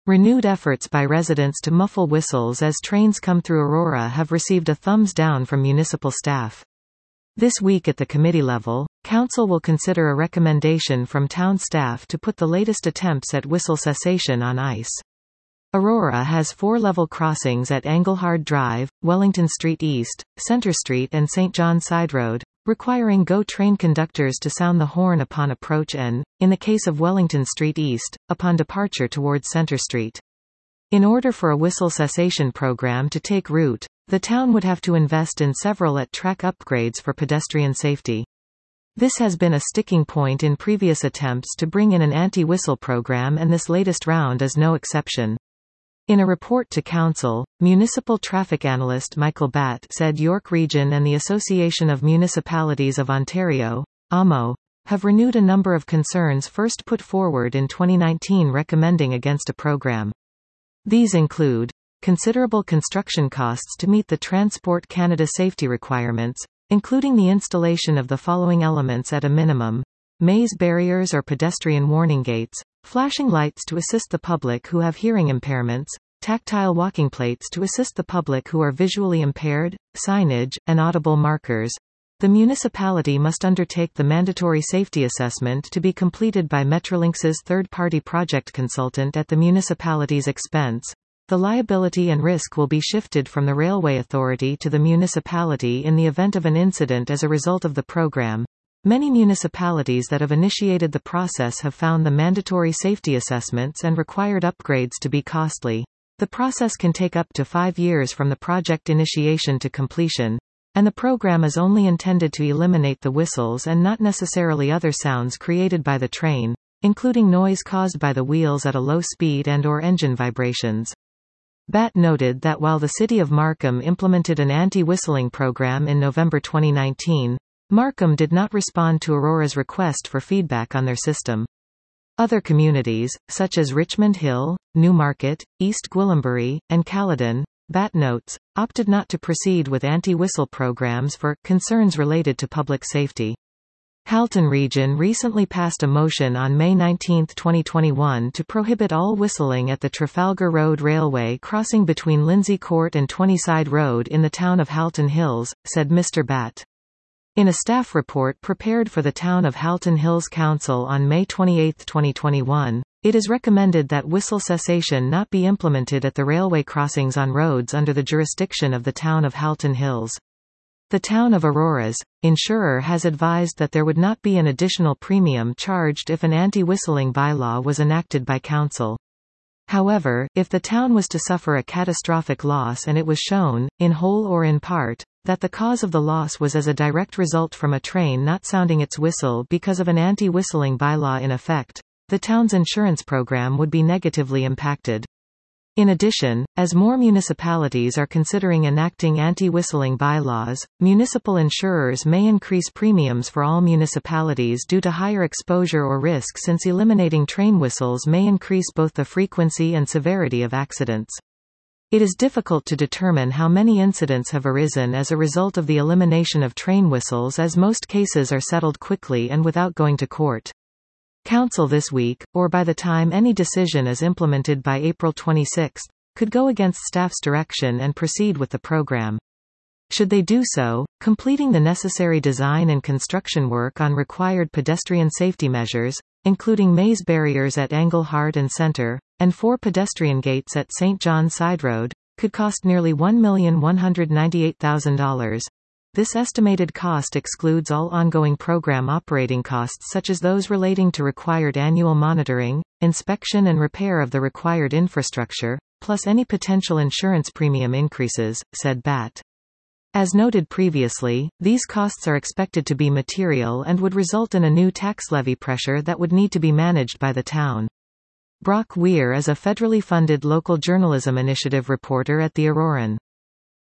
Renewed efforts by residents to muffle whistles as trains come through Aurora have received a thumbs down from municipal staff. This week at the committee level, Council will consider a recommendation from town staff to put the latest attempts at whistle cessation on ice. Aurora has 4 level crossings at Engelhard Drive, Wellington Street East, Center Street and St. John Side Road, requiring GO train conductors to sound the horn upon approach and, in the case of Wellington Street East, upon departure towards Center Street. In order for a whistle cessation program to take root, the town would have to invest in several at-track upgrades for pedestrian safety. This has been a sticking point in previous attempts to bring in an anti-whistle program, and this latest round is no exception. In a report to Council, municipal traffic analyst Michael Batt said York Region and the Association of Municipalities of Ontario, AMO, have renewed a number of concerns first put forward in 2019 recommending against a program. These include considerable construction costs to meet the Transport Canada safety requirements, including the installation of the following elements at a minimum: maze barriers or pedestrian warning gates, flashing lights to assist the public who have hearing impairments, tactile walking plates to assist the public who are visually impaired, signage, and audible markers. The municipality must undertake the mandatory safety assessment to be completed by Metrolinx's third-party project consultant at the municipality's expense. The liability and risk will be shifted from the Railway Authority to the municipality in the event of an incident as a result of the program. Many municipalities that have initiated the process have found the mandatory safety assessments and required upgrades to be costly. The process can take up to 5 years from the project initiation to completion, and the program is only intended to eliminate the whistles and not necessarily other sounds created by the train, including noise caused by the wheels at a low speed and/or engine vibrations. Batt noted that while the City of Markham implemented an anti-whistling program in November 2019, Markham did not respond to Aurora's request for feedback on their system. Other communities, such as Richmond Hill, Newmarket, East Gwillimbury, and Caledon, Batt notes, opted not to proceed with anti-whistle programs for concerns related to public safety. Halton Region recently passed a motion on May 19, 2021 to prohibit all whistling at the Trafalgar Road Railway crossing between Lindsay Court and 20 Road in the town of Halton Hills, said Mr. Batt. In a staff report prepared for the Town of Halton Hills Council on May 28, 2021, it is recommended that whistle cessation not be implemented at the railway crossings on roads under the jurisdiction of the Town of Halton Hills. The Town of Aurora's insurer has advised that there would not be an additional premium charged if an anti-whistling bylaw was enacted by Council. However, if the town was to suffer a catastrophic loss and it was shown, in whole or in part, that the cause of the loss was as a direct result from a train not sounding its whistle because of an anti-whistling bylaw in effect, the town's insurance program would be negatively impacted. In addition, as more municipalities are considering enacting anti-whistling bylaws, municipal insurers may increase premiums for all municipalities due to higher exposure or risk, since eliminating train whistles may increase both the frequency and severity of accidents. It is difficult to determine how many incidents have arisen as a result of the elimination of train whistles, as most cases are settled quickly and without going to court. Council this week, or by the time any decision is implemented by April 26, could go against staff's direction and proceed with the program. Should they do so, completing the necessary design and construction work on required pedestrian safety measures, including maze barriers at Engelhard and Centre, and 4 pedestrian gates at St. John Side Road, could cost nearly $1,198,000. This estimated cost excludes all ongoing program operating costs such as those relating to required annual monitoring, inspection and repair of the required infrastructure, plus any potential insurance premium increases, said Batt. As noted previously, these costs are expected to be material and would result in a new tax levy pressure that would need to be managed by the town. Brock Weir is a federally funded local journalism initiative reporter at The Auroran.